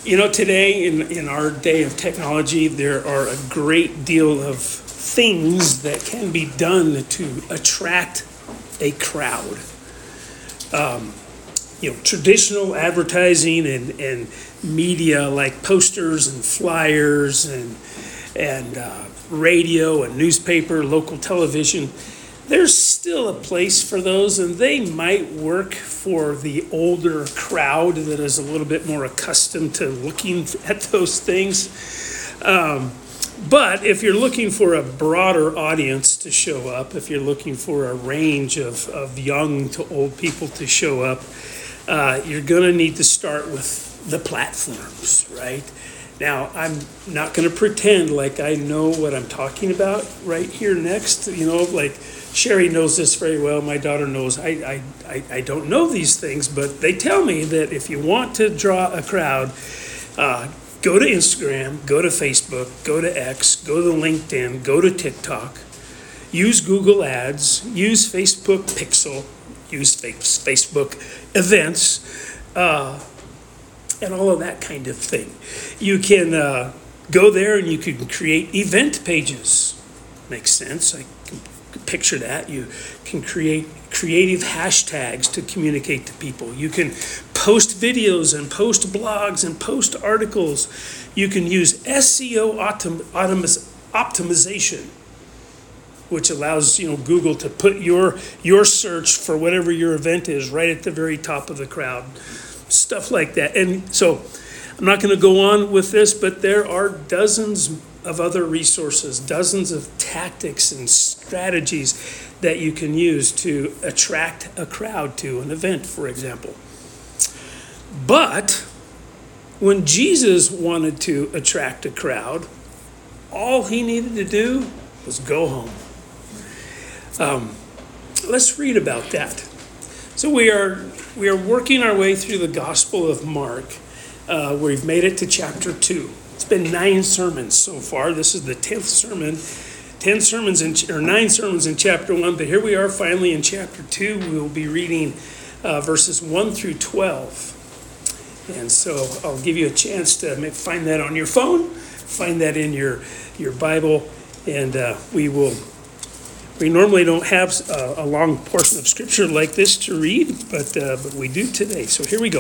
Today in our day of technology, there are a great deal of things that can be done to attract a crowd. Traditional advertising and media like posters and flyers and radio and newspaper, local television. There's still a place for those, and they might work for the older crowd that is a little bit more accustomed to looking at those things. But if you're looking for a broader audience to show up, if you're looking for a range of young to old people to show up, you're going to need to start with the platforms, right? Now, I'm not going to pretend like I know what I'm talking about right here next. Like Sherry knows this very well. My daughter knows I don't know these things, but they tell me that if you want to draw a crowd, go to Instagram, go to Facebook, go to X, go to LinkedIn, go to TikTok, use Google Ads, use Facebook Pixel, use Facebook events, and all of that kind of thing. You can go there and you can create event pages. Makes sense. I can picture that. You can create creative hashtags to communicate to people. You can post videos and post blogs and post articles. You can use SEO optimization, which allows Google to put your search for whatever your event is right at the very top of the crowd. Stuff like that. And so I'm not going to go on with this, but there are dozens of other resources, dozens of tactics and strategies that you can use to attract a crowd to an event, for example. But when Jesus wanted to attract a crowd, all he needed to do was go home. Let's read about that. So we are working our way through the Gospel of Mark. We've made it to chapter 2. It's been 9 sermons so far. This is the 10th sermon. 9 sermons in chapter 1, but here we are finally in chapter 2. We will be reading verses 1 through 12. And so I'll give you a chance to find that on your phone, find that in your Bible, and we normally don't have a long portion of scripture like this to read, but we do today. So here we go.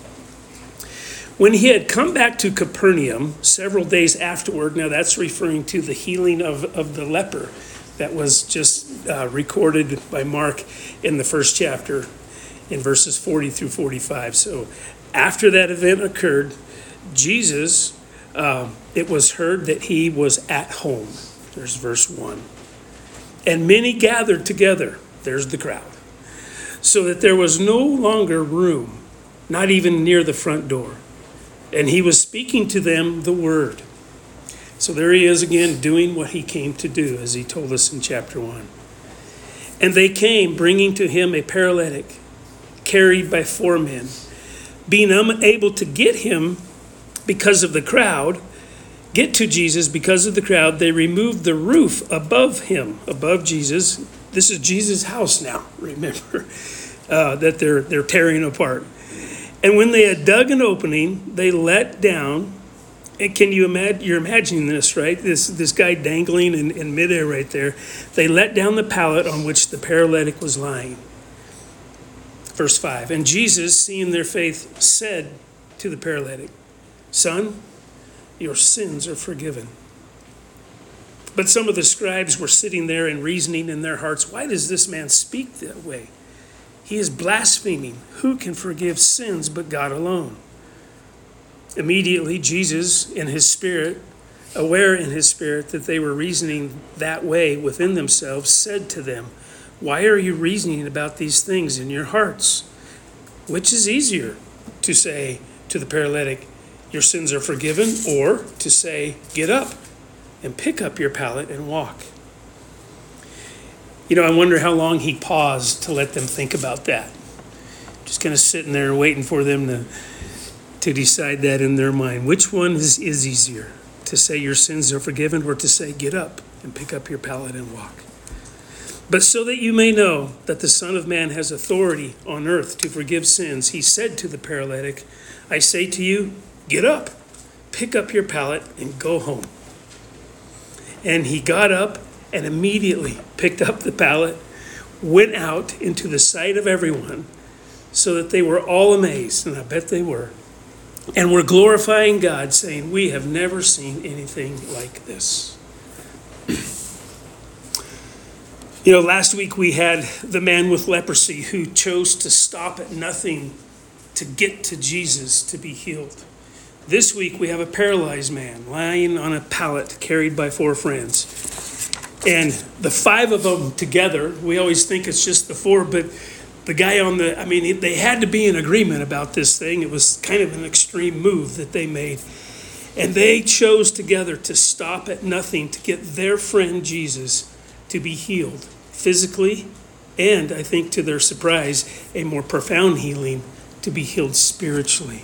When he had come back to Capernaum several days afterward, now that's referring to the healing of the leper that was just recorded by Mark in the first chapter in verses 40 through 45. So after that event occurred, Jesus, it was heard that he was at home. There's verse 1. And many gathered together, there's the crowd, so that there was no longer room, not even near the front door. And he was speaking to them the word. So there he is again doing what he came to do, as he told us in chapter 1. And they came, bringing to him a paralytic, carried by 4 men. Being unable to get him because of the crowd, get to Jesus because of the crowd, they removed the roof above him, above Jesus. This is Jesus' house now, remember, that they're tearing apart. And when they had dug an opening, they let down, and can you imagine, you're imagining this, right? This guy dangling in midair right there. They let down the pallet on which the paralytic was lying. Verse 5, and Jesus, seeing their faith, said to the paralytic, "Son, your sins are forgiven." But some of the scribes were sitting there and reasoning in their hearts, "Why does this man speak that way? He is blaspheming. Who can forgive sins but God alone?" Immediately Jesus, in his spirit, aware in his spirit that they were reasoning that way within themselves, said to them, "Why are you reasoning about these things in your hearts? Which is easier, to say to the paralytic, 'Your sins are forgiven,' or to say, 'Get up and pick up your pallet and walk'?" I wonder how long he paused to let them think about that. Just kind of sitting there and waiting for them to decide that in their mind. Which one is easier, to say your sins are forgiven or to say, "Get up and pick up your pallet and walk"? But so that you may know that the Son of Man has authority on earth to forgive sins, he said to the paralytic, "I say to you, get up, pick up your pallet, and go home. And he got up and immediately picked up the pallet, went out into the sight of everyone, so that they were all amazed, and I bet they were, and were glorifying God, saying, "We have never seen anything like this." You know, last week we had the man with leprosy who chose to stop at nothing to get to Jesus to be healed. This week we have a paralyzed man lying on a pallet carried by 4 friends. And the 5 of them together, we always think it's just the 4, but the guy they had to be in agreement about this thing. It was kind of an extreme move that they made. And they chose together to stop at nothing to get their friend Jesus to be healed physically, and I think to their surprise, a more profound healing, to be healed spiritually.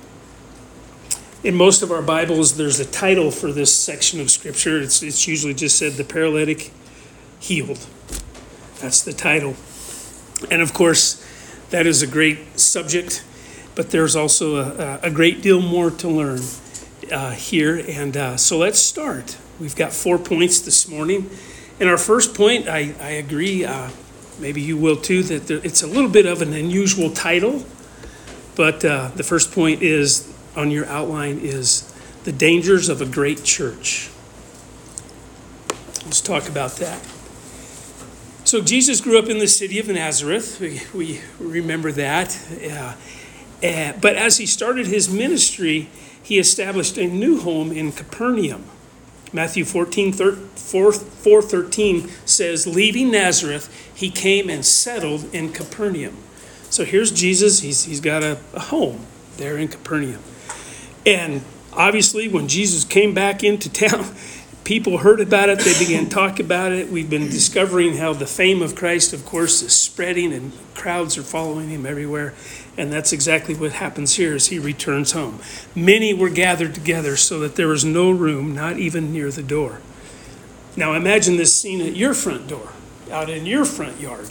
In most of our Bibles, there's a title for this section of Scripture. It's usually just said, "The paralytic healed." That's the title. And of course, that is a great subject, but there's also a great deal more to learn here. And so let's start. We've got 4 points this morning. And our first point, I agree, maybe you will too, that it's a little bit of an unusual title. But the first point is, on your outline, is the dangers of a great church. Let's talk about that. So Jesus grew up in the city of Nazareth. We remember that. But as he started his ministry, he established a new home in Capernaum. Matthew 4:13 says, leaving Nazareth, he came and settled in Capernaum. So here's Jesus. He's got a home there in Capernaum. And obviously, when Jesus came back into town, people heard about it. They began talking about it. We've been discovering how the fame of Christ, of course, is spreading, and crowds are following him everywhere. And that's exactly what happens here as he returns home. Many were gathered together so that there was no room, not even near the door. Now imagine this scene at your front door, out in your front yard.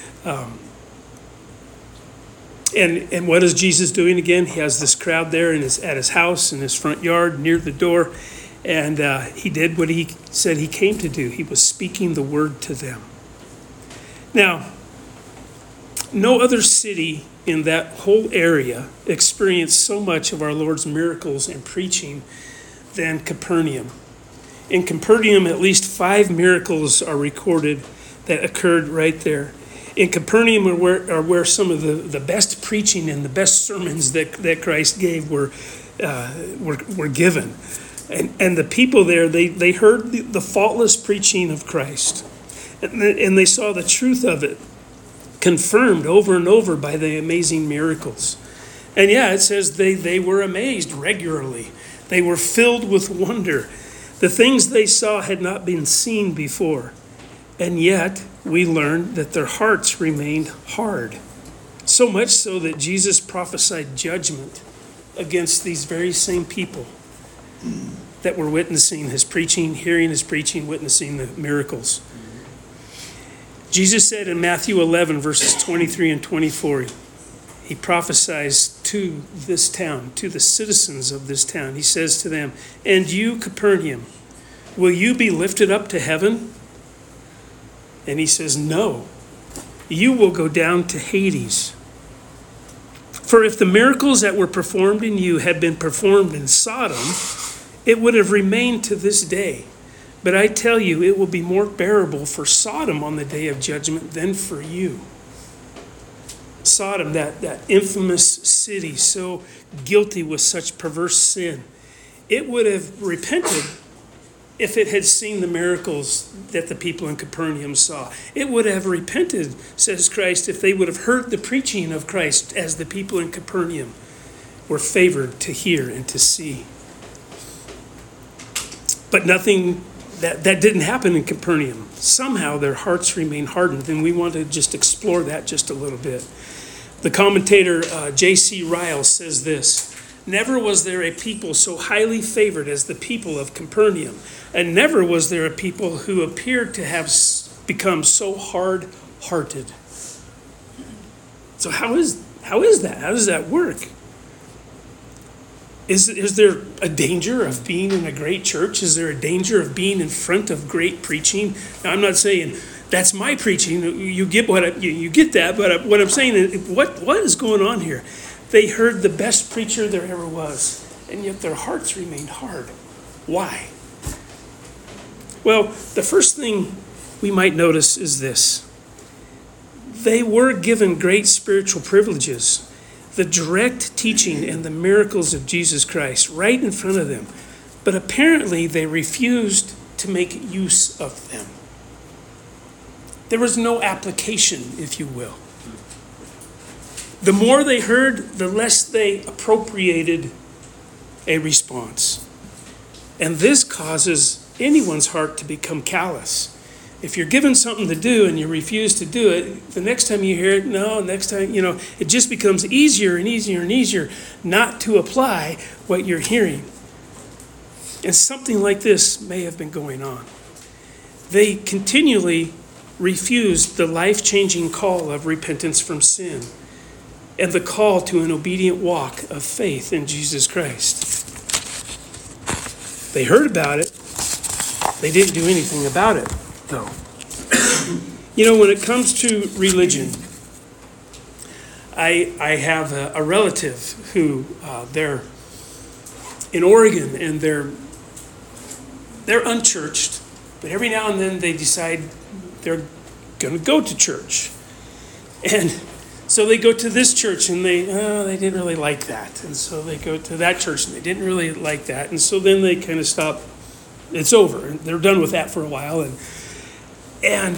And what is Jesus doing again? He has this crowd there at his house, in his front yard, near the door. And he did what he said he came to do. He was speaking the word to them. Now, no other city in that whole area experienced so much of our Lord's miracles and preaching than Capernaum. In Capernaum, at least 5 miracles are recorded that occurred right there. In Capernaum are where some of the best preaching and the best sermons that Christ gave were given. And the people there, they heard the faultless preaching of Christ. And they saw the truth of it confirmed over and over by the amazing miracles. And yeah, it says they were amazed regularly. They were filled with wonder. The things they saw had not been seen before. And yet, we learn that their hearts remained hard. So much so that Jesus prophesied judgment against these very same people that were witnessing his preaching, hearing his preaching, witnessing the miracles. Jesus said in Matthew 11, verses 23 and 24, he prophesies to this town, to the citizens of this town. He says to them, "And you, Capernaum, will you be lifted up to heaven?" And he says, "No, you will go down to Hades. For if the miracles that were performed in you had been performed in Sodom, it would have remained to this day. But I tell you, it will be more bearable for Sodom on the day of judgment than for you." Sodom, that infamous city, so guilty with such perverse sin, it would have repented if it had seen the miracles that the people in Capernaum saw. It would have repented, says Christ, if they would have heard the preaching of Christ as the people in Capernaum were favored to hear and to see. But nothing, that didn't happen in Capernaum. Somehow their hearts remain hardened, and we want to just explore that just a little bit. The commentator J.C. Ryle says this: "Never was there a people so highly favored as the people of Capernaum, and never was there a people who appeared to have become so hard-hearted." So how is that? How does that work? Is there a danger of being in a great church? Is there a danger of being in front of great preaching? Now, I'm not saying that's my preaching. You get you get that, but what I'm saying is, what is going on here? They heard the best preacher there ever was, and yet their hearts remained hard. Why? Well, the first thing we might notice is this. They were given great spiritual privileges. The direct teaching and the miracles of Jesus Christ right in front of them. But apparently they refused to make use of them. There was no application, if you will. The more they heard, the less they appropriated a response. And this causes anyone's heart to become callous. If you're given something to do and you refuse to do it, the next time you hear it, next time, it just becomes easier and easier and easier not to apply what you're hearing. And something like this may have been going on. They continually refused the life-changing call of repentance from sin and the call to an obedient walk of faith in Jesus Christ. They heard about it. They didn't do anything about it, though. When it comes to religion, I have a relative who they're in Oregon, and they're unchurched, but every now and then they decide they're going to go to church. And so they go to this church, and they didn't really like that. And so they go to that church, and they didn't really like that. And so then they kind of stop. It's over. They're done with that for a while. And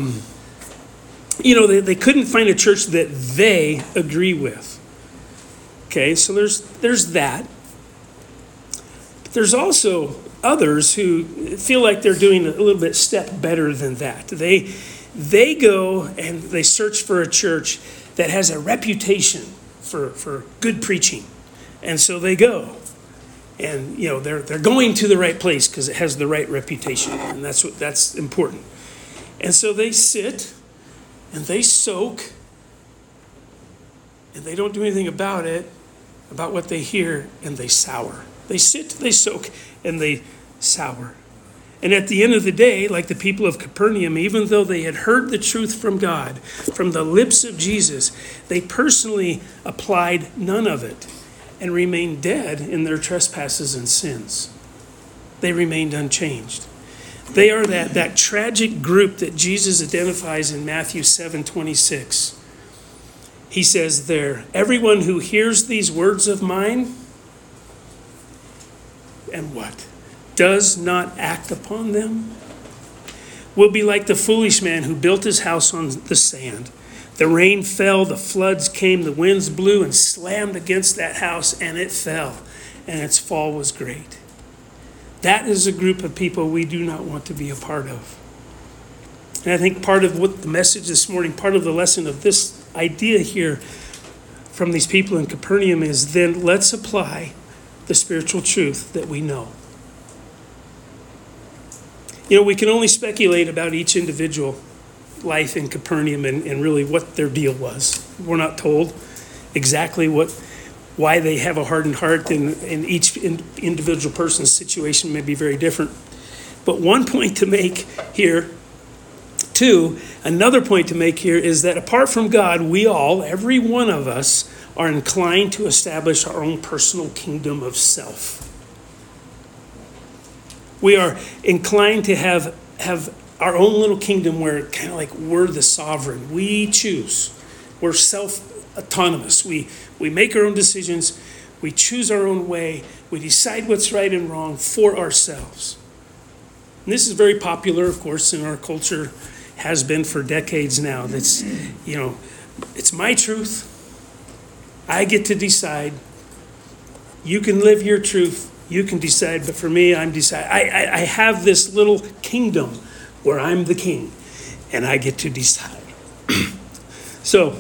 they couldn't find a church that they agree with. Okay, so there's that. But there's also others who feel like they're doing a little bit step better than that. They go and they search for a church that has a reputation for good preaching. And so they go. And they're going to the right place because it has the right reputation, and that's important. And so they sit and they soak, and they don't do anything about what they hear, and they sour. They sit, they soak, and they sour. And at the end of the day, like the people of Capernaum, even though they had heard the truth from God, from the lips of Jesus, they personally applied none of it and remained dead in their trespasses and sins. They remained unchanged. They are that tragic group that Jesus identifies in Matthew 7:26. He says there, everyone who hears these words of mine, and what? Does not act upon them, will be like the foolish man who built his house on the sand. The rain fell, the floods came, the winds blew and slammed against that house, and it fell, and its fall was great. That is a group of people we do not want to be a part of. And I think part of what the message this morning, part of the lesson of this idea here from these people in Capernaum is then let's apply the spiritual truth that we know. We can only speculate about each individual life in Capernaum and really what their deal was. We're not told exactly why they have a hardened heart, and each individual person's situation may be very different. But one point to make here, another point to make here is that apart from God, we all, every one of us, are inclined to establish our own personal kingdom of self. We are inclined to have our own little kingdom where kind of like we're the sovereign. We choose. We're self-autonomous. We make our own decisions. We choose our own way. We decide what's right and wrong for ourselves. And this is very popular, of course, in our culture, has been for decades now. That's, it's my truth. I get to decide. You can live your truth. You can decide, but for me, I have this little kingdom where I'm the king, and I get to decide. So,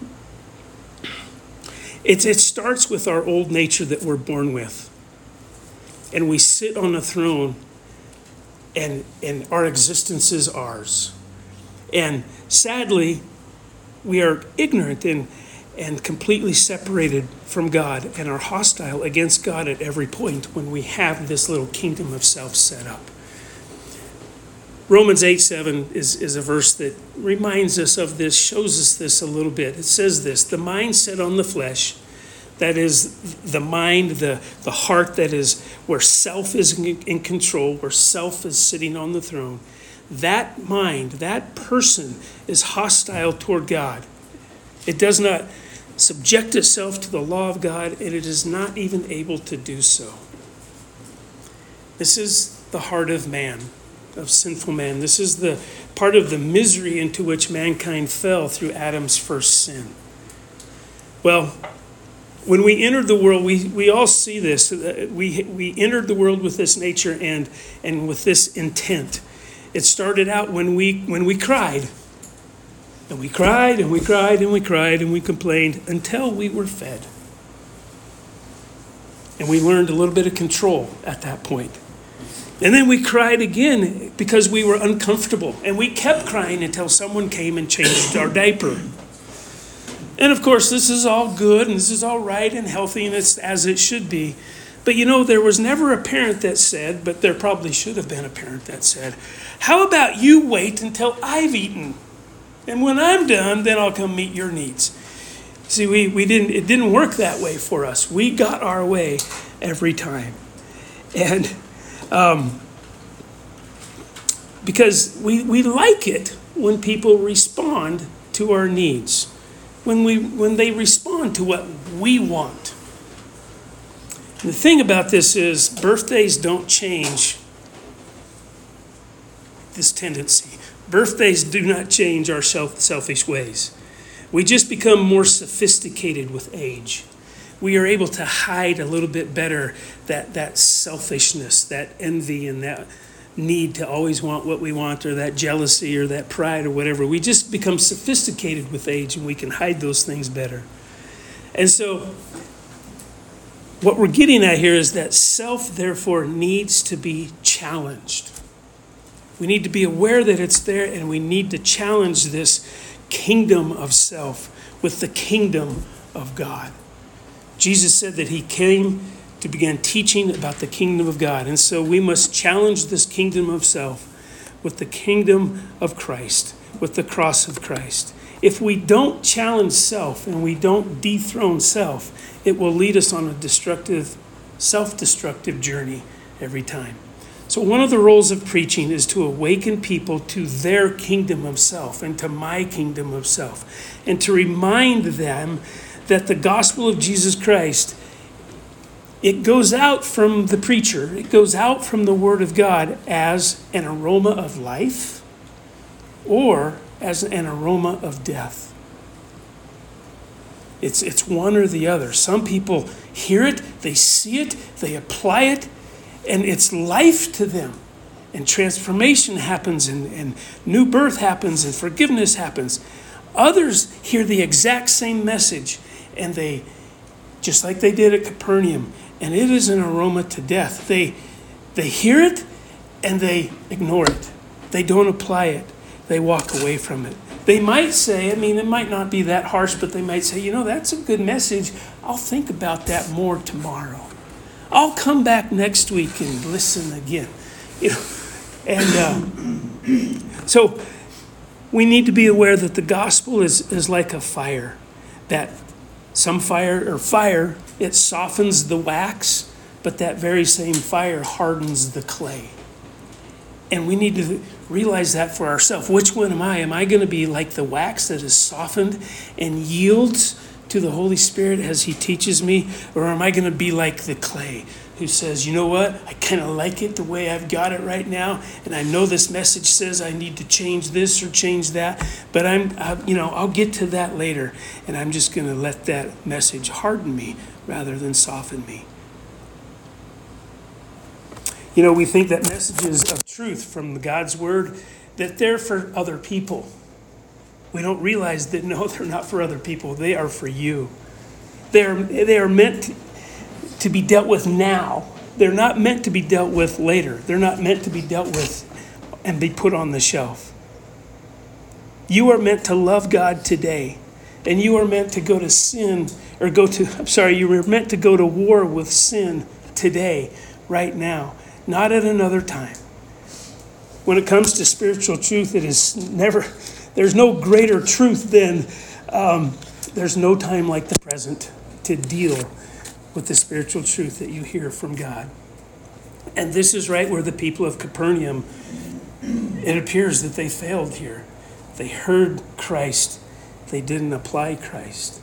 it starts with our old nature that we're born with. And we sit on a throne, and our existence is ours. And sadly, we are ignorant, and and completely separated from God and are hostile against God at every point when we have this little kingdom of self set up. Romans 8:7 is a verse that reminds us of this, shows us this a little bit. It says this: the mind set on the flesh, that is the mind, the heart, that is where self is in control, where self is sitting on the throne. That mind, that person is hostile toward God. It does not subject itself to the law of God, and it is not even able to do so. This is the heart of man, of sinful man. This is the part of the misery into which mankind fell through Adam's first sin. Well, when we entered the world, we all see this. We entered the world with this nature and with this intent. It started out when we cried. And we cried and we cried and we cried and we complained until we were fed. And we learned a little bit of control at that point. And then we cried again because we were uncomfortable. And we kept crying until someone came and changed our diaper. And of course, this is all good and this is all right and healthy and it's as it should be. But there was never a parent that said, but there probably should have been a parent that said, how about you wait until I've eaten? And when I'm done, then I'll come meet your needs. See, it didn't work that way for us. We got our way every time. And because we like it when people respond to our needs, when they respond to what we want. And the thing about this is birthdays don't change this tendency. Birthdays do not change our selfish ways. We just become more sophisticated with age. We are able to hide a little bit better that selfishness, that envy, and that need to always want what we want, or that jealousy or that pride or whatever. We just become sophisticated with age and we can hide those things better. And so what we're getting at here is that self, therefore, needs to be challenged. We need to be aware that it's there, and we need to challenge this kingdom of self with the kingdom of God. Jesus said that he came to begin teaching about the kingdom of God. And so we must challenge this kingdom of self with the kingdom of Christ, with the cross of Christ. If we don't challenge self and we don't dethrone self, it will lead us on a self-destructive journey every time. So one of the roles of preaching is to awaken people to their kingdom of self and to my kingdom of self, and to remind them that the gospel of Jesus Christ, it goes out from the preacher, it goes out from the Word of God as an aroma of life or as an aroma of death. It's one or the other. Some people hear it, they see it, they apply it, and it's life to them. And transformation happens, and new birth happens, and forgiveness happens. Others hear the exact same message, and they, just like they did at Capernaum, and it is an aroma to death. They hear it, and they ignore it. They don't apply it. They walk away from it. They might say, it might not be that harsh, but they might say, that's a good message. I'll think about that more tomorrow. I'll come back next week and listen again. So we need to be aware that the gospel is like a fire. That some fire, it softens the wax, but that very same fire hardens the clay. And we need to realize that for ourselves. Which one am I? Am I going to be like the wax that is softened and yields to the Holy Spirit as he teaches me? Or am I going to be like the clay who says, you know what? I kind of like it the way I've got it right now. And I know this message says I need to change this or change that. But I'll get to that later. And I'm just going to let that message harden me rather than soften me. We think that messages of truth from God's word, that they're for other people. We don't realize that, no, they're not for other people. They are for you. They are meant to be dealt with now. They're not meant to be dealt with later. They're not meant to be dealt with and be put on the shelf. You are meant to love God today And you are meant to go to you were meant to go to war with sin today, right now, not at another time. When it comes to spiritual truth, there's no greater truth than there's no time like the present to deal with the spiritual truth that you hear from God. And this is right where the people of Capernaum, it appears that they failed here. They heard Christ. They didn't apply Christ.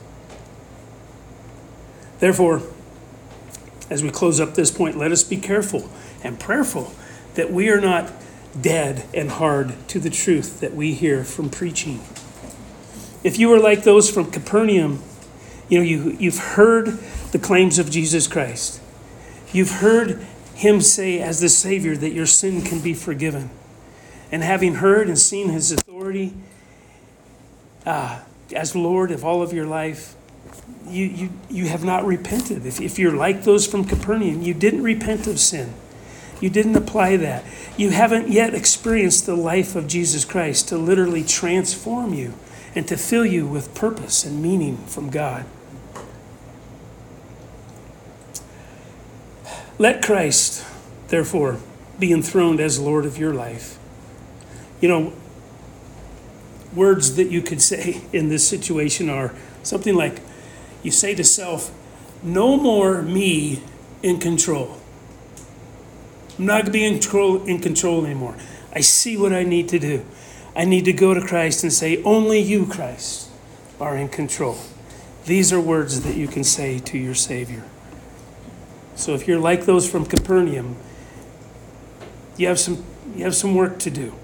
Therefore, as we close up this point, let us be careful and prayerful that we are not dead and hard to the truth that we hear from preaching. If you are like those from Capernaum, you've heard the claims of Jesus Christ. You've heard him say as the Savior that your sin can be forgiven. And having heard and seen his authority as Lord of all of your life, you have not repented. If you're like those from Capernaum, you didn't repent of sin. You didn't apply that. You haven't yet experienced the life of Jesus Christ to literally transform you and to fill you with purpose and meaning from God. Let Christ, therefore, be enthroned as Lord of your life. Words that you could say in this situation are something like, you say to self, no more me in control. I'm not going to be in control anymore. I see what I need to do. I need to go to Christ and say, only you, Christ, are in control. These are words that you can say to your Savior. So if you're like those from Capernaum, you have some work to do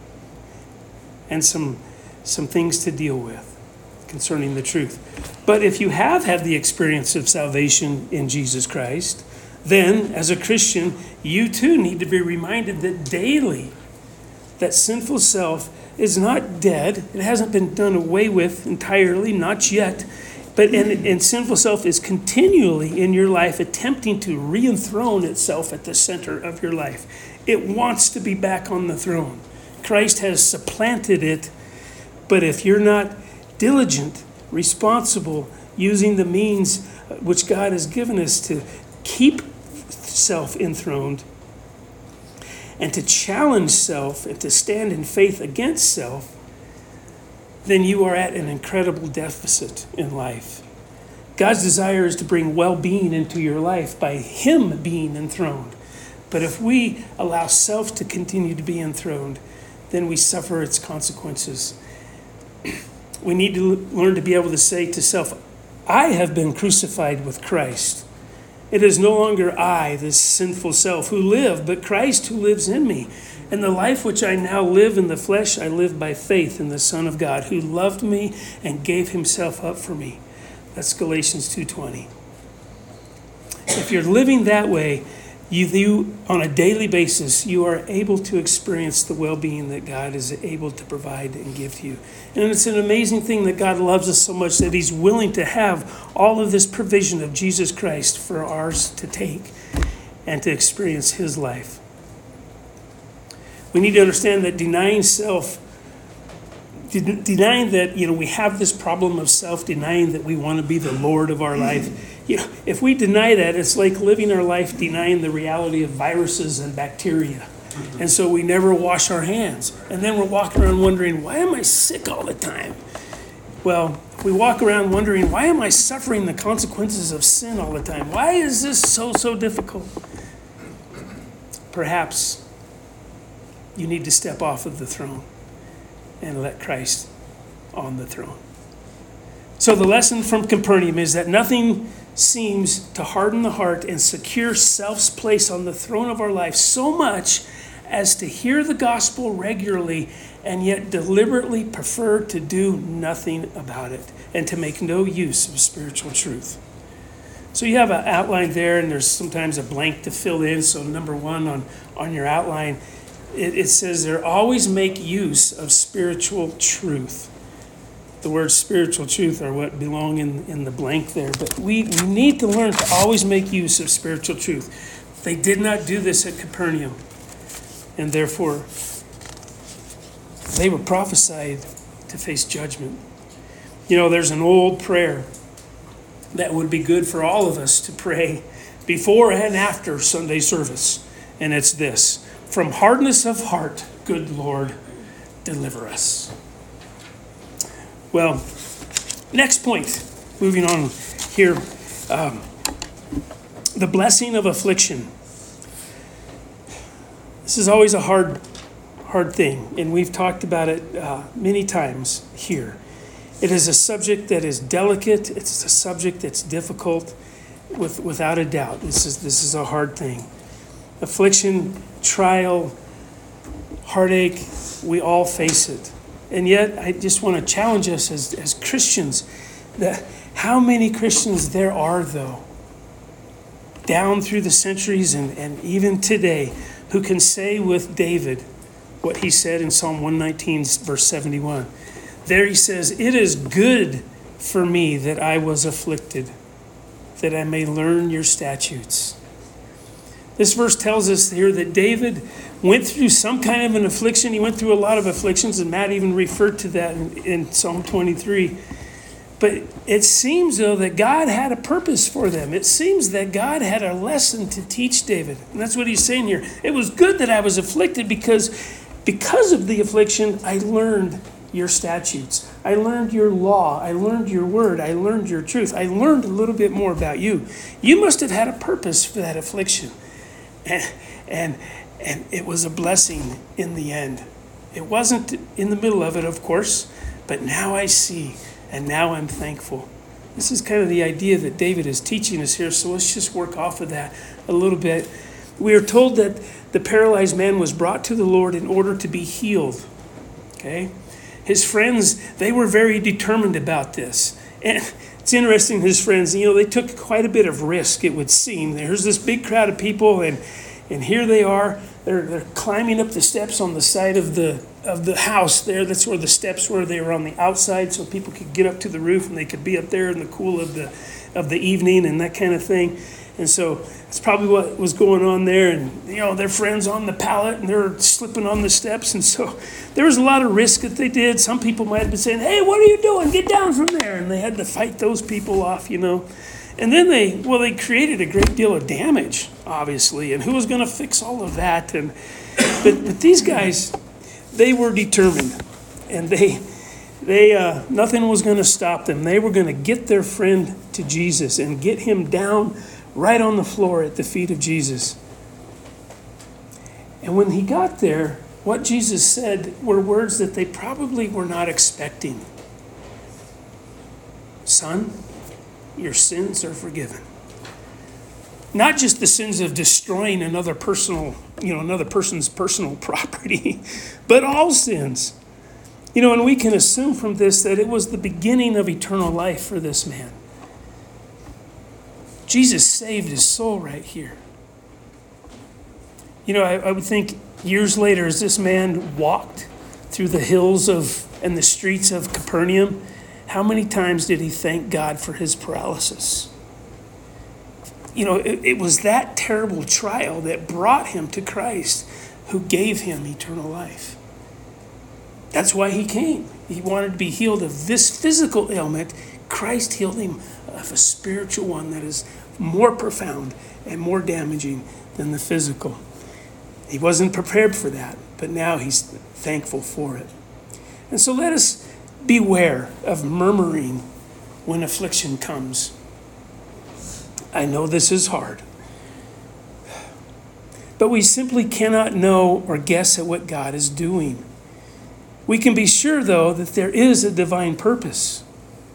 and some things to deal with concerning the truth. But if you have had the experience of salvation in Jesus Christ, then as a Christian, you too need to be reminded that daily that sinful self is not dead. It hasn't been done away with entirely, not yet. And sinful self is continually in your life attempting to re-enthrone itself at the center of your life. It wants to be back on the throne. Christ has supplanted it, but if you're not diligent, responsible, using the means which God has given us to keep self enthroned and to challenge self and to stand in faith against self, then you are at an incredible deficit in life. God's desire is to bring well-being into your life by him being enthroned. But if we allow self to continue to be enthroned, then we suffer its consequences. We need to learn to be able to say to self, I have been crucified with Christ. It is no longer I, this sinful self, who live, but Christ who lives in me. And the life which I now live in the flesh, I live by faith in the Son of God, who loved me and gave himself up for me. That's Galatians 2:20. If you're living that way, you on a daily basis, you are able to experience the well-being that God is able to provide and give to you. And it's an amazing thing that God loves us so much that he's willing to have all of this provision of Jesus Christ for ours to take and to experience his life. We need to understand that denying self, denying that, we have this problem of self, denying that we want to be the Lord of our life. If we deny that, it's like living our life denying the reality of viruses and bacteria. And so we never wash our hands. And then we're walking around wondering, why am I sick all the time? Well, we walk around wondering, why am I suffering the consequences of sin all the time? Why is this so difficult? Perhaps you need to step off of the throne and let Christ on the throne. So the lesson from Capernaum is that nothing seems to harden the heart and secure self's place on the throne of our life so much as to hear the gospel regularly and yet deliberately prefer to do nothing about it and to make no use of spiritual truth. So you have an outline there, and there's sometimes a blank to fill in. So number one on your outline, it says there, always make use of spiritual truth. The words spiritual truth are what belong in the blank there. But we need to learn to always make use of spiritual truth. They did not do this at Capernaum. And therefore, they were prophesied to face judgment. You know, there's an old prayer that would be good for all of us to pray before and after Sunday service. And it's this: from hardness of heart, good Lord, deliver us. Well, next point, moving on here, the blessing of affliction. This is always a hard thing, and we've talked about it many times here. It is a subject that is delicate. It's a subject that's difficult, without a doubt. This is a hard thing. Affliction, trial, heartache, we all face it. And yet, I just want to challenge us as Christians, that how many Christians there are, though, down through the centuries and even today, who can say with David what he said in Psalm 119, verse 71. There he says, "It is good for me that I was afflicted, that I may learn your statutes." This verse tells us here that David went through some kind of an affliction. He went through a lot of afflictions, and Matt even referred to that in Psalm 23. But it seems, though, that God had a purpose for them. It seems that God had a lesson to teach David. And that's what he's saying here. It was good that I was afflicted because of the affliction, I learned your statutes. I learned your law. I learned your word. I learned your truth. I learned a little bit more about you. You must have had a purpose for that affliction. And it was a blessing in the end. It wasn't in the middle of it, of course, but now I see, and now I'm thankful. This is kind of the idea that David is teaching us here, so let's just work off of that a little bit. We are told that the paralyzed man was brought to the Lord in order to be healed. Okay? His friends, they were very determined about this. And it's interesting, his friends, they took quite a bit of risk, it would seem. There's this big crowd of people, and here they are. They're climbing up the steps on the side of the house there. That's where the steps were. They were on the outside, so people could get up to the roof, and they could be up there in the cool of the evening and that kind of thing. And so that's probably what was going on there. And, their friends on the pallet, and they're slipping on the steps. And so there was a lot of risk that they did. Some people might have been saying, "Hey, what are you doing? Get down from there." And they had to fight those people off, And then they created a great deal of damage, obviously. And who was going to fix all of that? But these guys, they were determined. And they nothing was going to stop them. They were going to get their friend to Jesus and get him down right on the floor at the feet of Jesus. And when he got there, what Jesus said were words that they probably were not expecting. "Son, your sins are forgiven." Not just the sins of destroying another person's personal property, but all sins. And we can assume from this that it was the beginning of eternal life for this man. Jesus saved his soul right here. I would think years later, as this man walked through the hills and the streets of Capernaum, how many times did he thank God for his paralysis? It was that terrible trial that brought him to Christ, who gave him eternal life. That's why he came. He wanted to be healed of this physical ailment. Christ healed him of a spiritual one that is more profound and more damaging than the physical. He wasn't prepared for that, but now he's thankful for it. And so let us beware of murmuring when affliction comes. I know this is hard, but we simply cannot know or guess at what God is doing. We can be sure, though, that there is a divine purpose.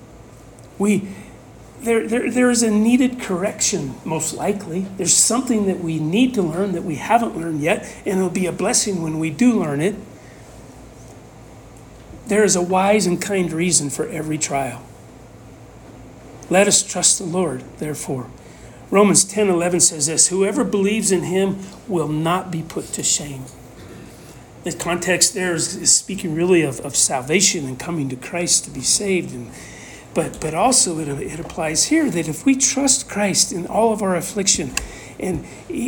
There is a needed correction, most likely. There's something that we need to learn that we haven't learned yet, and it'll be a blessing when we do learn it. There is a wise and kind reason for every trial. Let us trust the Lord, therefore. Romans 10:11 says this: "Whoever believes in him will not be put to shame." The context there is speaking really of salvation and coming to Christ to be saved. But also it applies here that if we trust Christ in all of our affliction, And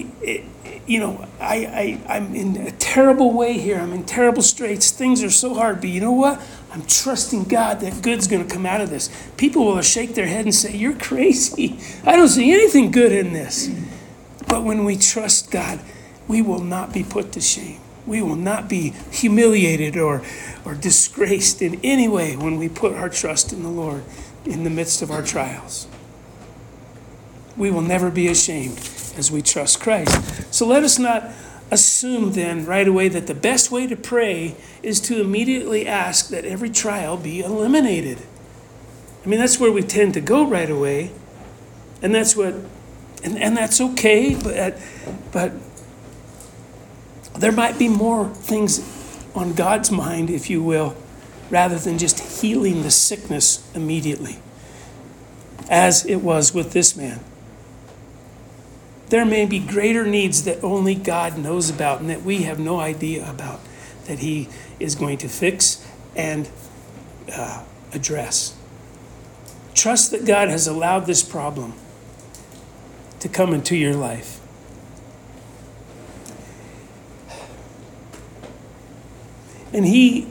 I'm in a terrible way here. I'm in terrible straits. Things are so hard. But you know what? I'm trusting God that good's going to come out of this. People will shake their head and say, you're crazy. I don't see anything good in this. But when we trust God, we will not be put to shame. We will not be humiliated or disgraced in any way when we put our trust in the Lord in the midst of our trials. We will never be ashamed as we trust Christ. So let us not assume then right away that the best way to pray is to immediately ask that every trial be eliminated. I mean, that's where we tend to go right away. And that's what, and that's okay, but there might be more things on God's mind, if you will, rather than just healing the sickness immediately, as it was with this man. There may be greater needs that only God knows about and that we have no idea about, that he is going to fix and address. Trust that God has allowed this problem to come into your life. And he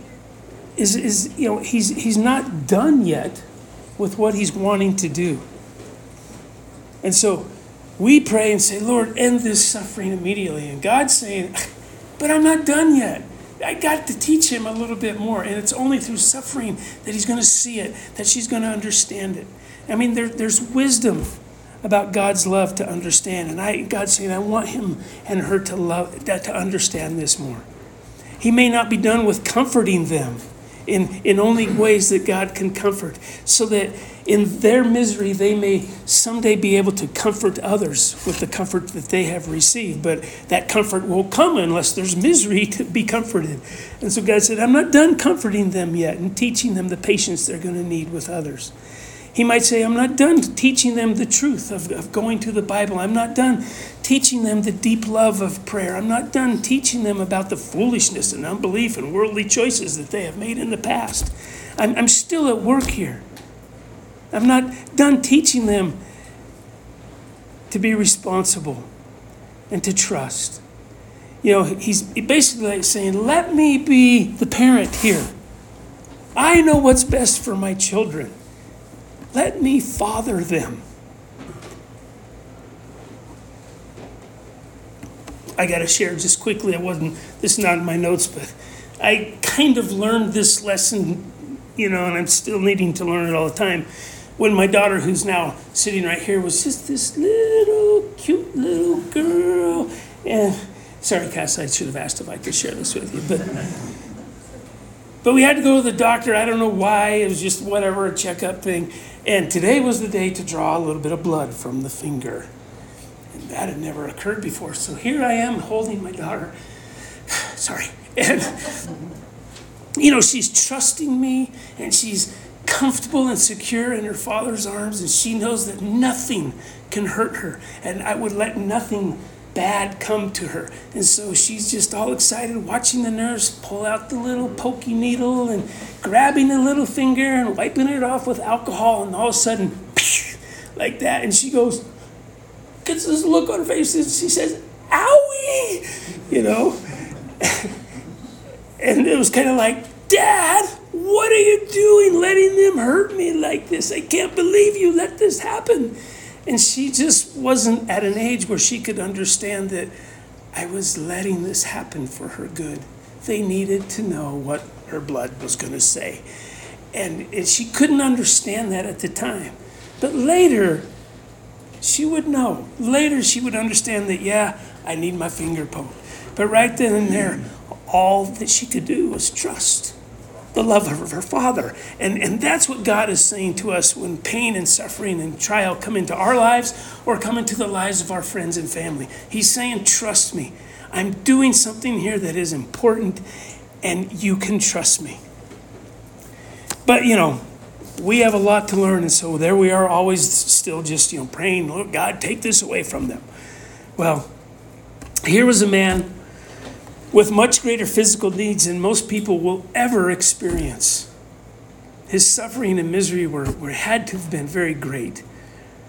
he's not done yet with what he's wanting to do. And so we pray and say, Lord, end this suffering immediately. And God's saying, but I'm not done yet. I got to teach him a little bit more. And it's only through suffering that he's going to see it, that she's going to understand it. I mean, there's wisdom about God's love to understand. And God's saying, I want him and her to understand this more. He may not be done with comforting them in only ways that God can comfort, so that in their misery they may someday be able to comfort others with the comfort that they have received. But that comfort won't come unless there's misery to be comforted. And so God said, I'm not done comforting them yet and teaching them the patience they're going to need with others. He might say, I'm not done teaching them the truth of going to the Bible. I'm not done teaching them the deep love of prayer. I'm not done teaching them about the foolishness and unbelief and worldly choices that they have made in the past. I'm still at work here. I'm not done teaching them to be responsible and to trust. He's basically saying, let me be the parent here. I know what's best for my children. Let me father them. I got to share just quickly. This is not in my notes, but I kind of learned this lesson, and I'm still needing to learn it all the time. When my daughter, who's now sitting right here, was just this little, cute little girl. And sorry, Cass, I should have asked if I could share this with you. But we had to go to the doctor. I don't know why. It was just whatever, a checkup thing. And today was the day to draw a little bit of blood from the finger. And that had never occurred before. So here I am holding my daughter. Sorry. And, she's trusting me, and she's comfortable and secure in her father's arms, and she knows that nothing can hurt her. And I would let nothing bad come to her. And so she's just all excited watching the nurse pull out the little pokey needle and grabbing the little finger and wiping it off with alcohol, and all of a sudden, like that, and she gets this look on her face and she says, owie, and it was kind of like, Dad, what are you doing letting them hurt me like this? I can't believe you let this happen. And she just wasn't at an age where she could understand that I was letting this happen for her good. They needed to know what her blood was going to say. And she couldn't understand that at the time. But later, she would know. Later, she would understand that, yeah, I need my finger poked. But right then and there, all that she could do was trust the love of her Father. And that's what God is saying to us when pain and suffering and trial come into our lives or come into the lives of our friends and family. He's saying, trust me. I'm doing something here that is important, and you can trust me. But, we have a lot to learn, and so there we are, always still just, praying, Lord God, take this away from them. Well, here was a man with much greater physical needs than most people will ever experience. His suffering and misery had to have been very great.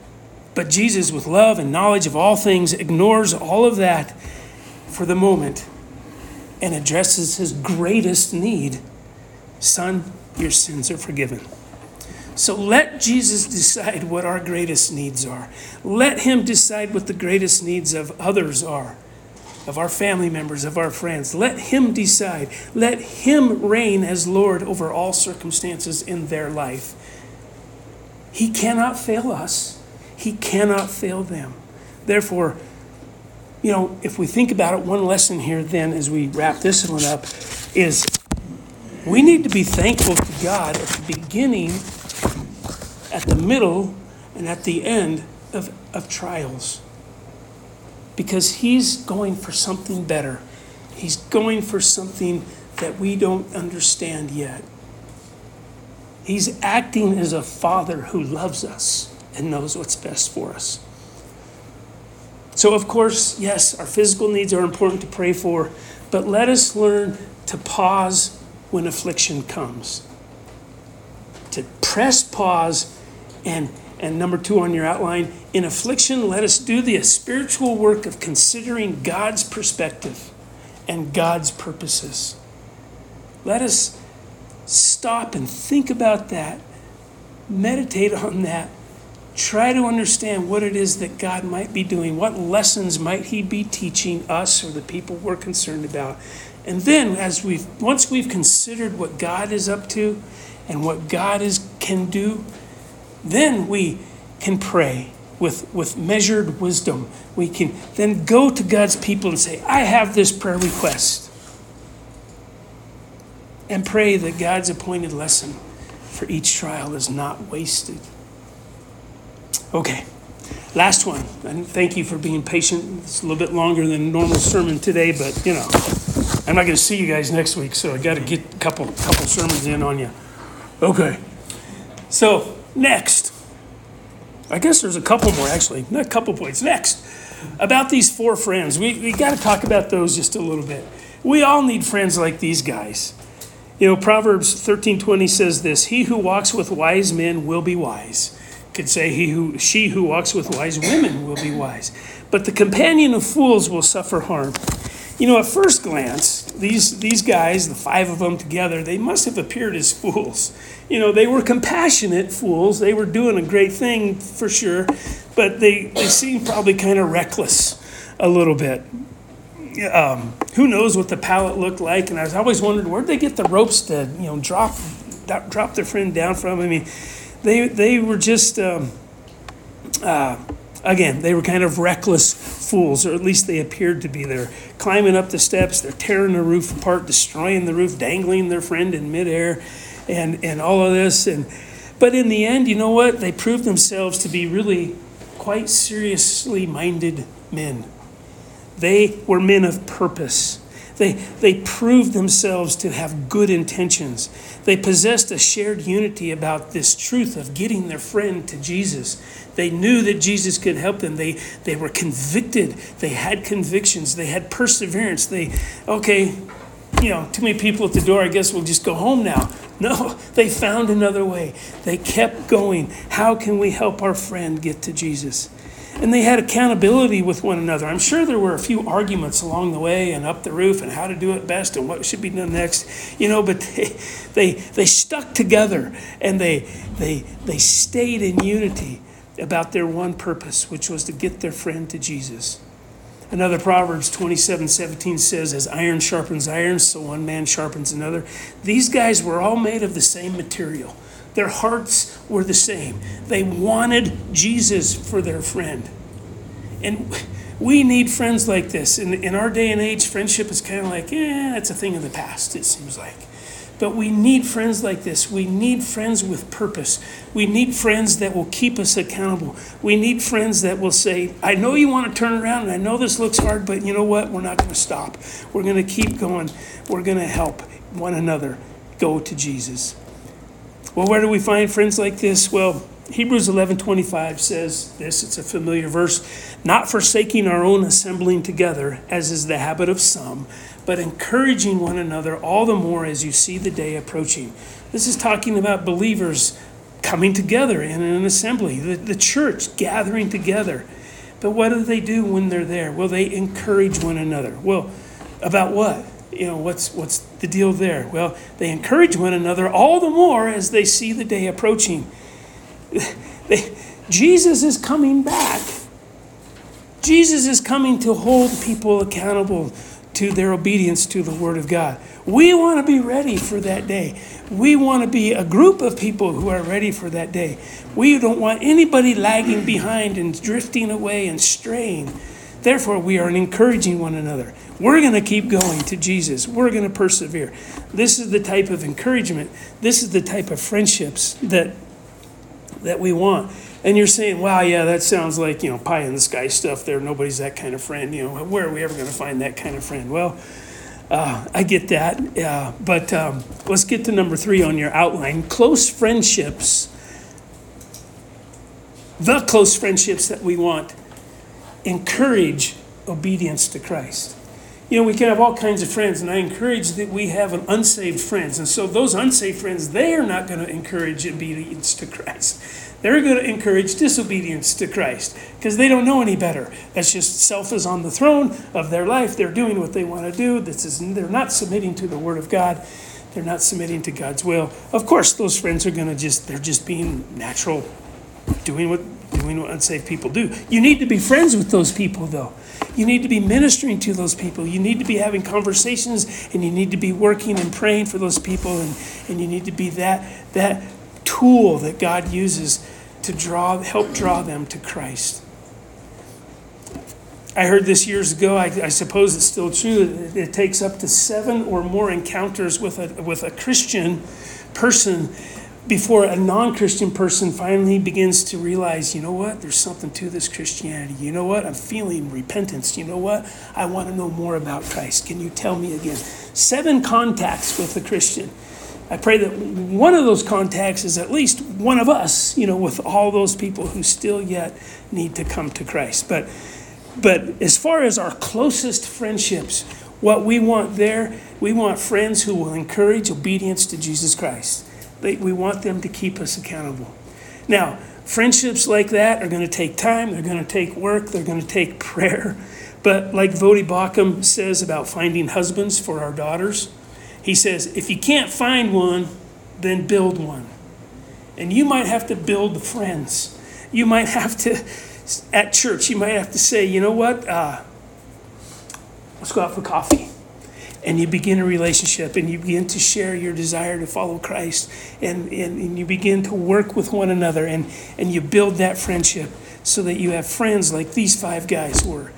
But Jesus, with love and knowledge of all things, ignores all of that for the moment and addresses his greatest need. Son, your sins are forgiven. So let Jesus decide what our greatest needs are. Let him decide what the greatest needs of others are, of our family members, of our friends. Let him decide. Let him reign as Lord over all circumstances in their life. He cannot fail us. He cannot fail them. Therefore, if we think about it, one lesson here then as we wrap this one up is we need to be thankful to God at the beginning, at the middle, and at the end of trials. Because he's going for something better. He's going for something that we don't understand yet. He's acting as a father who loves us and knows what's best for us. So, of course, yes, our physical needs are important to pray for, but let us learn to pause when affliction comes. To press pause, and number 2 on your outline, in affliction, let us do the spiritual work of considering God's perspective and God's purposes. Let us stop and think about that, meditate on that, try to understand what it is that God might be doing, what lessons might he be teaching us or the people we're concerned about. And then once we've considered what God is up to and what God can do, then we can pray with measured wisdom. We can then go to God's people and say, I have this prayer request. And pray that God's appointed lesson for each trial is not wasted. Okay, last one. And thank you for being patient. It's a little bit longer than a normal sermon today, but I'm not going to see you guys next week, so I got to get a couple sermons in on you. Okay, so next. I guess there's a couple more, actually. Not a couple points. Next, about these 4 friends. We got to talk about those just a little bit. We all need friends like these guys. Proverbs 13:20 says this, he who walks with wise men will be wise. Could say she who walks with wise women will be wise. But the companion of fools will suffer harm. At first glance, these guys, the 5 of them together, they must have appeared as fools. They were compassionate fools. They were doing a great thing for sure, but they seemed probably kind of reckless a little bit. Who knows what the pallet looked like? And I was always wondered, where'd they get the ropes to, drop their friend down from? I mean, they were just, again, they were kind of reckless fools, or at least they appeared to be. They're climbing up the steps, they're tearing the roof apart, destroying the roof, dangling their friend in midair, and all of this. But in the end, you know what? They proved themselves to be really quite seriously minded men. They were men of purpose. They proved themselves to have good intentions. They possessed a shared unity about this truth of getting their friend to Jesus. They knew that Jesus could help them. They were convicted. They had convictions. They had perseverance. Too many people at the door, I guess we'll just go home now. No, they found another way. They kept going. How can we help our friend get to Jesus? And they had accountability with one another. I'm sure there were a few arguments along the way and up the roof and how to do it best and what should be done next, but they stuck together and they stayed in unity about their one purpose, which was to get their friend to Jesus. Another Proverbs 27:17 says, as iron sharpens iron, so one man sharpens another. These guys were all made of the same material. Their hearts were the same. They wanted Jesus for their friend. And we need friends like this. In our day and age, friendship is kind of like, it's a thing of the past, it seems like. But we need friends like this. We need friends with purpose. We need friends that will keep us accountable. We need friends that will say, I know you want to turn around, and I know this looks hard, but you know what? We're not going to stop. We're going to keep going. We're going to help one another go to Jesus. Well, where do we find friends like this? Well, Hebrews 11:25 says this, it's a familiar verse, not forsaking our own assembling together, as is the habit of some, but encouraging one another all the more as you see the day approaching. This is talking about believers coming together in an assembly, the church gathering together. But what do they do when they're there? Well, they encourage one another. Well, about what? What's the deal there? Well, they encourage one another all the more as they see the day approaching. Jesus is coming back. Jesus is coming to hold people accountable to their obedience to the Word of God. We want to be ready for that day. We want to be a group of people who are ready for that day. We don't want anybody lagging behind and drifting away and straying. Therefore, we are encouraging one another. We're going to keep going to Jesus. We're going to persevere. This is the type of encouragement. This is the type of friendships that we want. And you're saying, wow, yeah, that sounds like, pie in the sky stuff there. Nobody's that kind of friend. Where are we ever going to find that kind of friend? Well, I get that. But let's get to number 3 on your outline. Close friendships. The close friendships that we want encourage obedience to Christ. We can have all kinds of friends, and I encourage that we have an unsaved friends. And so those unsaved friends, they are not going to encourage obedience to Christ. They're going to encourage disobedience to Christ because they don't know any better. That's just self is on the throne of their life. They're doing what they want to do. They're not submitting to the Word of God. They're not submitting to God's will. Of course, those friends are going to they're just being natural, doing what unsaved people do. You need to be friends with those people, though. You need to be ministering to those people. You need to be having conversations, and you need to be working and praying for those people, and you need to be that tool that God uses to help draw them to Christ. I heard this years ago. I suppose it's still true. It takes up to 7 or more encounters with a Christian person before a non-Christian person finally begins to realize, you know what, there's something to this Christianity. You know what, I'm feeling repentance. You know what, I want to know more about Christ. Can you tell me again? 7 contacts with a Christian. I pray that one of those contacts is at least one of us, with all those people who still yet need to come to Christ. But as far as our closest friendships, what we want there, we want friends who will encourage obedience to Jesus Christ. We want them to keep us accountable. Now, friendships like that are going to take time. They're going to take work. They're going to take prayer. But like Voddie Baucham says about finding husbands for our daughters, he says, if you can't find one, then build one. And you might have to build friends. You might have to, at church, you might have to say, you know what, let's go out for coffee. And you begin a relationship, and you begin to share your desire to follow Christ, and you begin to work with one another, and you build that friendship so that you have friends like these 5 guys were.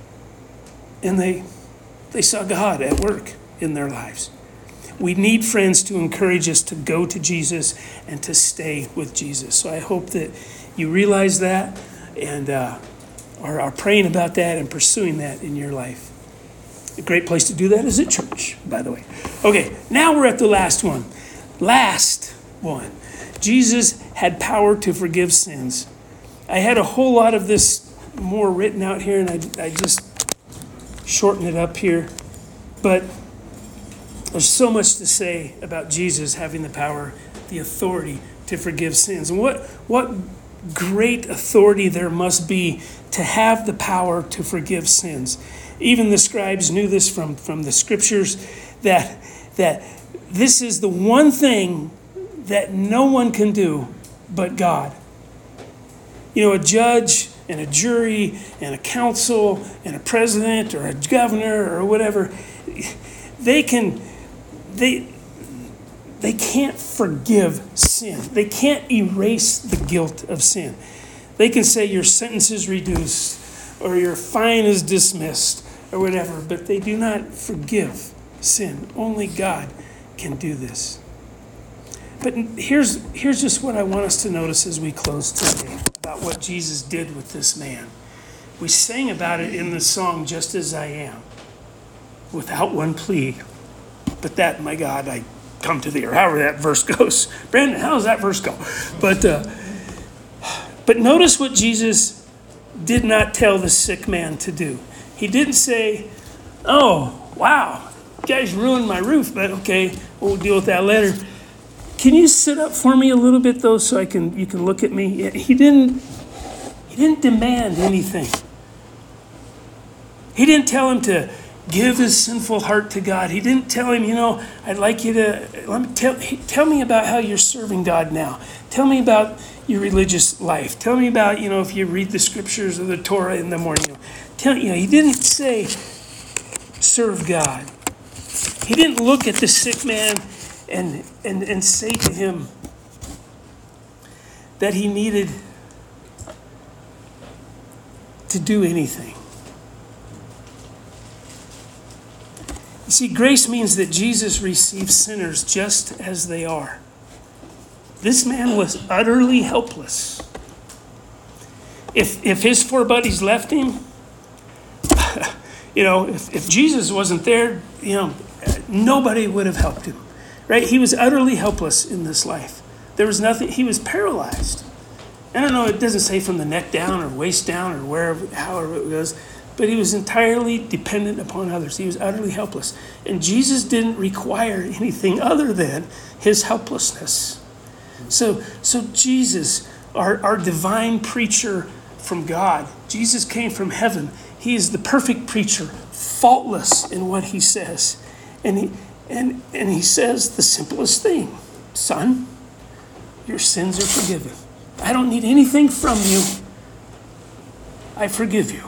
And they saw God at work in their lives. We need friends to encourage us to go to Jesus and to stay with Jesus. So I hope that you realize that and are praying about that and pursuing that in your life. A great place to do that is at church, by the way. Okay, now we're at the last one. Last one. Jesus had power to forgive sins. I had a whole lot of this more written out here, and I just shorten it up here. But there's so much to say about Jesus having the power, the authority to forgive sins. And what great authority there must be to have the power to forgive sins. Even the scribes knew this from the scriptures, that this is the one thing that no one can do but God. A judge and a jury and a council and a president or a governor or whatever, they can't forgive sin. They can't erase the guilt of sin. They can say your sentence is reduced or your fine is dismissed or whatever, but they do not forgive sin. Only God can do this. But here's just what I want us to notice as we close today about what Jesus did with this man. We sang about it in the song, Just As I Am, without one plea. But that, my God, I come to thee, or however that verse goes. Brandon, how does that verse go? But notice what Jesus did not tell the sick man to do. He didn't say, oh, wow, you guys ruined my roof, but okay, we'll deal with that later. Can you sit up for me a little bit though, so you can look at me? He didn't demand anything. He didn't tell him to give his sinful heart to God. He didn't tell him, I'd like you to tell me about how you're serving God now. Tell me about your religious life. Tell me about, if you read the scriptures or the Torah in the morning. He didn't say, serve God. He didn't look at the sick man and say to him that he needed to do anything. You see, grace means that Jesus receives sinners just as they are. This man was utterly helpless. If his four buddies left him, if Jesus wasn't there, nobody would have helped him, right? He was utterly helpless in this life. There was nothing. He was paralyzed. I don't know. It doesn't say from the neck down or waist down or wherever, however it goes. But he was entirely dependent upon others. He was utterly helpless. And Jesus didn't require anything other than his helplessness. So Jesus, our divine preacher from God, Jesus came from heaven. He is the perfect preacher, faultless in what he says. And he says the simplest thing: son, your sins are forgiven. I don't need anything from you. I forgive you.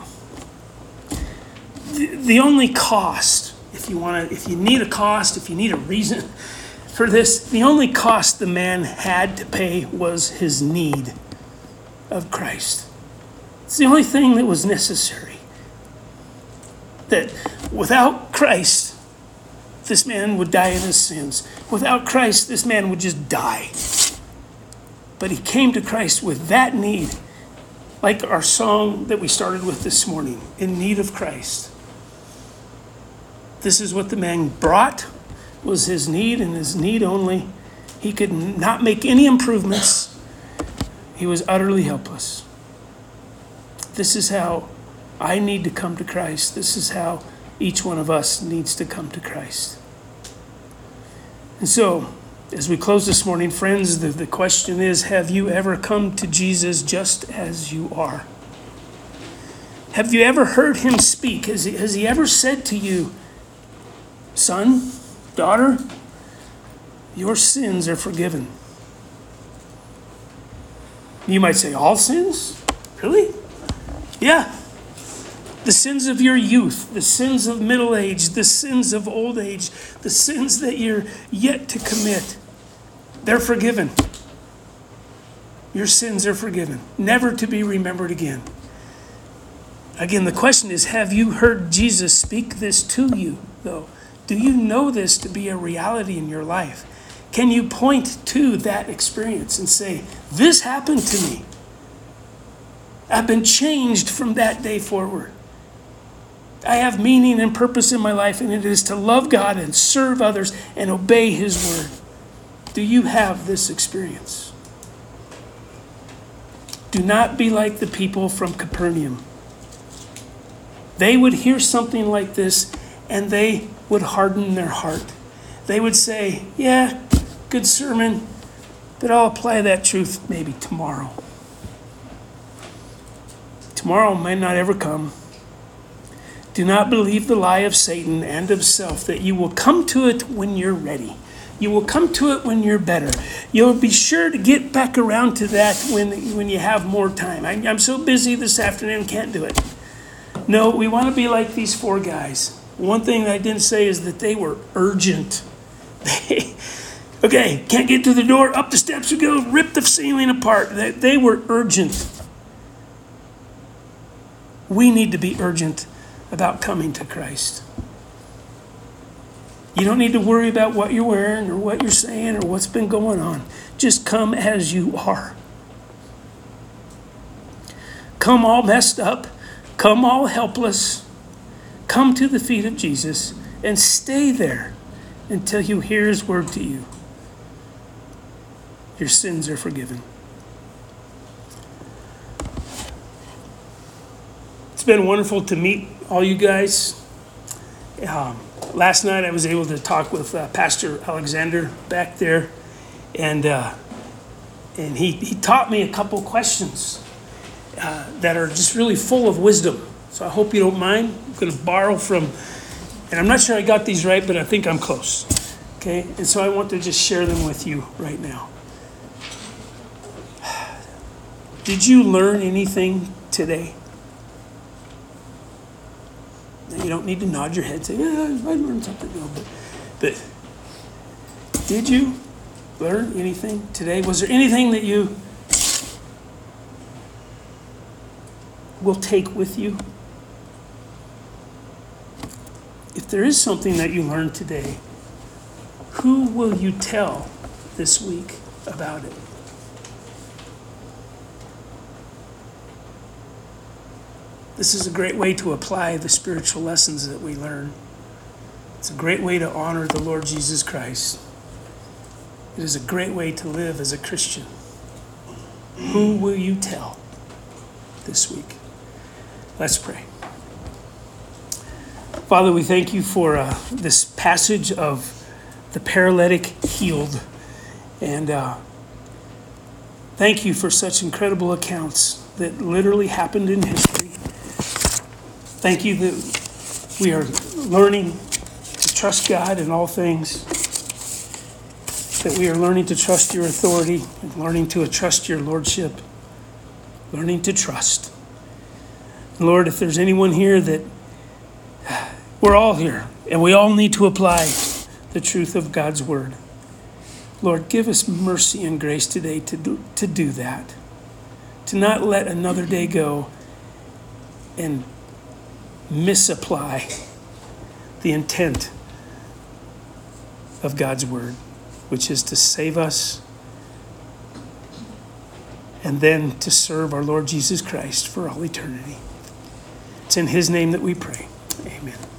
The only cost, if you need a cost, if you need a reason for this, the only cost the man had to pay was his need of Christ. It's the only thing that was necessary. That without Christ, this man would die in his sins. Without Christ, this man would just die. But he came to Christ with that need, like our song that we started with this morning, in need of Christ. This is what the man brought, was his need, and his need only. He could not make any improvements. He was utterly helpless. This is how I need to come to Christ. This is how each one of us needs to come to Christ. And so, as we close this morning, friends, the question is, have you ever come to Jesus just as you are? Have you ever heard him speak? Has he ever said to you, son, daughter, your sins are forgiven? You might say, all sins? Really? Yeah. The sins of your youth, the sins of middle age, the sins of old age, the sins that you're yet to commit, they're forgiven. Your sins are forgiven, never to be remembered again. Again, the question is, have you heard Jesus speak this to you, though? Do you know this to be a reality in your life? Can you point to that experience and say, this happened to me? I've been changed from that day forward. I have meaning and purpose in my life, and it is to love God and serve others and obey his word. Do you have this experience? Do not be like the people from Capernaum. They would hear something like this, and they would harden their heart. They would say, yeah, good sermon, but I'll apply that truth maybe tomorrow. Tomorrow might not ever come. Do not believe the lie of Satan and of self that you will come to it when you're ready. You will come to it when you're better. You'll be sure to get back around to that when you have more time. I'm so busy this afternoon, can't do it. No, we want to be like these four guys. One thing I didn't say is that they were urgent. Okay, can't get to the door, up the steps we go, rip the ceiling apart. They were urgent. We need to be urgent about coming to Christ. You don't need to worry about what you're wearing or what you're saying or what's been going on. Just come as you are. Come all messed up. Come all helpless. Come to the feet of Jesus and stay there until you hear his word to you. Your sins are forgiven. It's been wonderful to meet all you guys. Last night I was able to talk with Pastor Alexander back there, And he taught me a couple questions that are just really full of wisdom. So I hope you don't mind. I'm going to borrow from, and I'm not sure I got these right, but I think I'm close. Okay? And so I want to just share them with you right now. Did you learn anything today? Now, you don't need to nod your head and say, yeah, I learned something. No, but did you learn anything today? Was there anything that you will take with you? If there is something that you learned today, who will you tell this week about it? This is a great way to apply the spiritual lessons that we learn. It's a great way to honor the Lord Jesus Christ. It is a great way to live as a Christian. Who will you tell this week? Let's pray. Father, we thank you for this passage of the paralytic healed. And thank you for such incredible accounts that literally happened in history. Thank you that we are learning to trust God in all things, that we are learning to trust your authority, and learning to trust your lordship, learning to trust. And Lord, if there's anyone here that we're all here, and we all need to apply the truth of God's word. Lord, give us mercy and grace today to do that, to not let another day go and misapply the intent of God's word, which is to save us and then to serve our Lord Jesus Christ for all eternity. It's in his name that we pray. Amen.